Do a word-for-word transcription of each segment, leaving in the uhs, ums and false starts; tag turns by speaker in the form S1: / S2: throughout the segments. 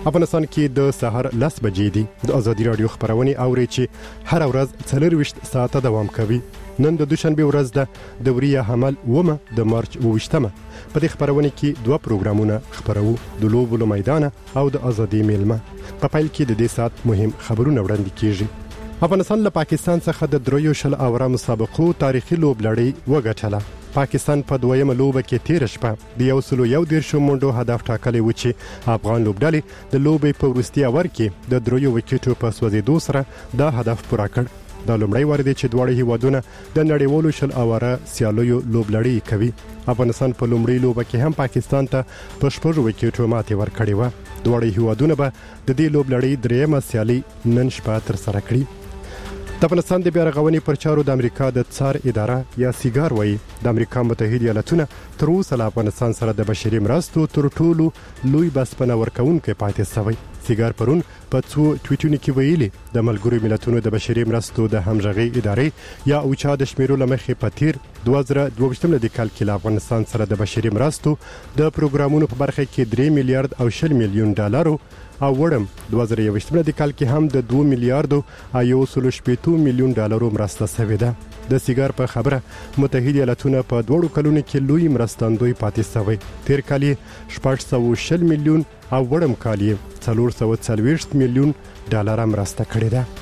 S1: افغانستان کې د سهار لس بجې دي. د ازادي رادیو خبرونه اوري چې هر ورځ څلور وشت ساعته دوام کوي. نن د دوشنبه ورځ ده د وریه حمل ومه د مارچ اوویشتمه. په دې خبرونه کې دوه پروګرامونه خبرو، د لوبو له میدان او د ازادي میلمه. په پیل کې د دې سات مهم خبرونه وړاندې کیږي. افغانستان له پاکستان څخه د دریو شل اوره مسابقو تاریخي لوبلړۍ وګټله. پاکستان په دویمه لوبه کې تیر شپه د یو سلو یو دیرشو منډو هدف ټاکلی و چې افغان لوبډلې د لوبې په وروستي اور کې د دریو وکټو په سوځېدو سره دا هدف پوره کړ. دا لومړی وار دی چې دواړه هیوادونه د نړیوالو شل اوره سیالیو لوبلړۍ کوي. افغانستان په لومړۍ لوبه کې هم پاکستان ته په شپږ وکټو ماتې ورکړې و. دواړه هیوادونه به د دې لوبلړۍ دریمه سیالي نن شپه تر سره کړي. د افغانستان د بیارغونې پر چارو د امریکا د څار اداره یا سیګار وایي د امریکا متحده ایالاتونه تر اوسه له افغانستان سره د بشري مرستو تر ټولو لوی بسپنه ورکوونکی پاتې شوی. سیګار پرون په څو ټویټونو کې ویلي د ملګرو ملتونو د بشري مرستو د همغږي ادارې یا اوچا د شمیرو لمخې په تیر دوه زره دوه ویشت د کال کې له افغانستان سره د بشري مرستو د پروګرامونو په برخه کې درې میلیارډ او شل میلیون ډالرو او وړم دوه زره یو ویشت د کال کې هم د دوه میلیارډو او سل شپږ میلیون ډالرو مرسته شوې ده. د سیګار په خبره متحده ایالاتونه په دوه کلونو کې لوی مرستندوی پاتې شوی. تیر کال شپږ سوه شل میلیون او وړم کال څلور سوه څلوېښت میلیون ډالر مرسته کړې ده.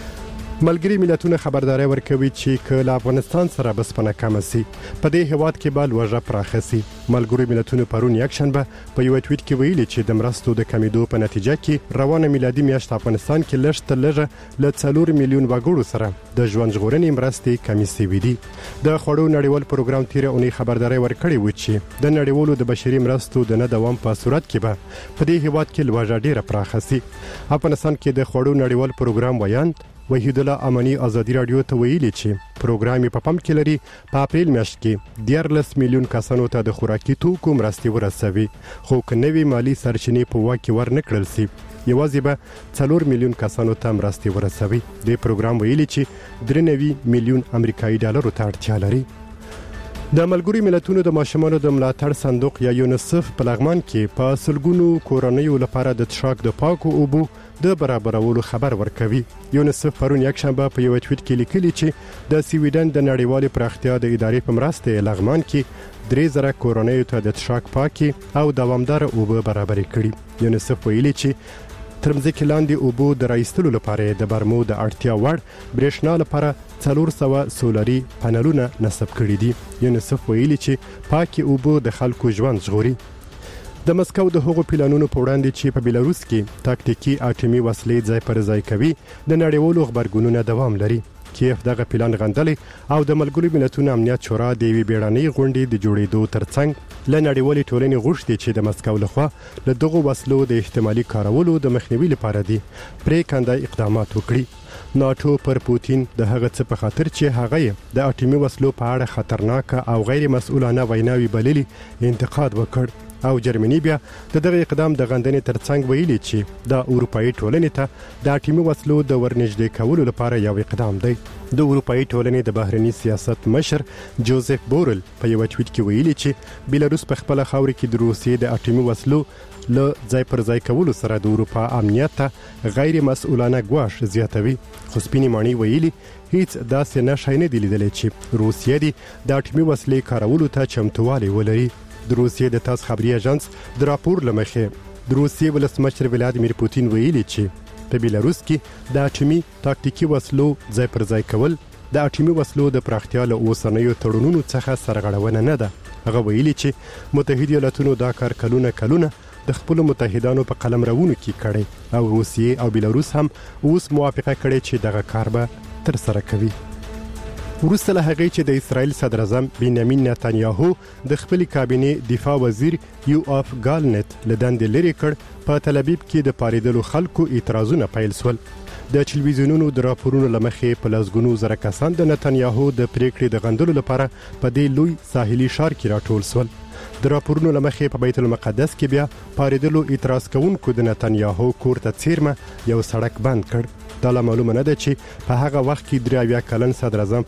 S1: ملګری ملتونه خبرداري ورکوي چې کله افغانستان سره بسپنه کم شي په دې هواد کې به لوږه پراخه شي. ملګری ملتونه پرون یک شنبه په یو ټویټ کې ویلي چې د مرستو د کمیدو په نتیجه کې روانه میلادي میاشت افغانستان کې لږ تر لږه ل څلور میلیون وګړو سره د ژوند ژغورنې مرستې کمی شوې دي. د خوړو نړیوال پروګرام تیر اونۍ خبرداري ورکړې و چې د نړیوالو د بشري مرستو د نه دوام په صورت کې به په دې هواد کې لوږه ډیره پراخه شي. افغانستان کې د خوړو نړیوال پروګرام ویاند وحید الله امانی ازادي رادیو ته ویلي چې پروګرام په پم کې لري په اپریل میاشت کې دیارلس میلیون کسانو ته د خوراکي توکو مرستې ورسوي، خو کنوي مالی سرچینې په واکه ورنکړل سي یوازې به څلور میلیون کسانو ته مرستې ورسوي. د پروګرام ویلي چې درې نوي میلیون امریکایي ډالرو ته اړتیا لري. د ملګري ملتونو د ماشومانو د ملاتړ صندوق یا یونیسف په لغمان کې په سلګونو کورنیو لپاره د څښاک د پاکو اوبو د برابرولو خبر ورکوي. یونیسف پرون یک شنبه په یو ټویټ کې لیکلي چې د سویډن د نړیوالې پراختیا د ادارې په مرسته لغمان کې درې زره کورنیو ته د څښاک پاکي او دوامدار اوبه برابرې کړي. یونیسف ویلي چې ترمځکه لاندې اوبو د راایستلو لپاره د برمو د اړتیا وړ برېښنا لپاره څلور سوه سولري پانلونه نصب کړي دي. یونیسف ویلي چې پاکي اوبه د خلکو ژوند ژغوري. د مسکو د هغو پلانونو په وړاندې چې په بیلاروس کې تاکتیکي اټومي وسلې ځای پر ځای کوي د نړیوالو خبرګونونو دوام لري. کیف دغه پلان غندلي او د ملګرو ملتونو امنیت شورا د یوې بیړنۍ غونډې د جوړېدو ترڅنګ له نړیوالې ټولنې غوښتي چې د مسکو لخوا له دغو وسلو د احتمالي کارولو د مخنیوي لپاره دي پرېکنده اقدامات وکړي. ناتو پر پوتین د هغه څه په خاطر چې هغه د اټومي وسلو په اړه خطرناک او غیر مسؤلانه ویناوي بللي انتقاد وکړ او جرمني بیا د دغه اقدام د غندنې ترڅنګ ویلي چې د اروپאי ټولنې ته د اټومي وسلو د ورنږدې کولو لپاره یو اقدام دی. د اروپאי ټولنې د بهرني سیاست مشر جوزف بورل په یو ټویټ کې ویلي چې بیلاروس په خپل خاور کې د روسیې د اټومي وسلو له ځای پر ځای کولو سره د اروپا امنیت ته غیر مسؤلانه ګواښ زیاتوي. خو سپینې ماڼۍ ویلي هیڅ داسې نښه نه دی لیدلی چې روسیه دی د اټومي وسلې کارولو ته چمتووالی ولري. د روسیې د تاس خبري اژانس د راپور لمخې د روسیې ولسمشر ولادیمیر پوتین ویلي چې په بیلاروس کې د اټومي تاکتیکي وسلو ځای پر ځای کول د اټومي وسلو د پراختیا له اوسنیو تړونونو څخه سرغړونه نه ده. هغه ویلي چې متحده ایالاتونو دا کار کلونه کلونه د خپل متحدانو په قلم راوونو کې کړي او روسیې او بیلاروس هم اوس موافقه کړي چې دغه کار به تر سره کوي. وروسته له هغې چې د اسرائیل صدر اعظم بنیامین نتانیاهو د خپل کابینې دفاع وزیر یو اف ګالنت له دندې لرې کړ په تل ابیب کې د پاریدلو خلکو اعتراضونه پیل شول. د ټلویزیونونو د راپورونو لمخې په لسګونو زره کسان د نتانیاهو د پریکړې د غندلو لپاره په دې لوی ساحلي ښار کې راټول شول. د راپورونو لمخې په بیت المقدس کې بیا پاریدلو اعتراض کوونکو د نتانیاهو کور ته څیرمه یو سړک بند کړ. دا معلومه نه ده چې په هغه وخت کې درې اویا کلن صدر اعظم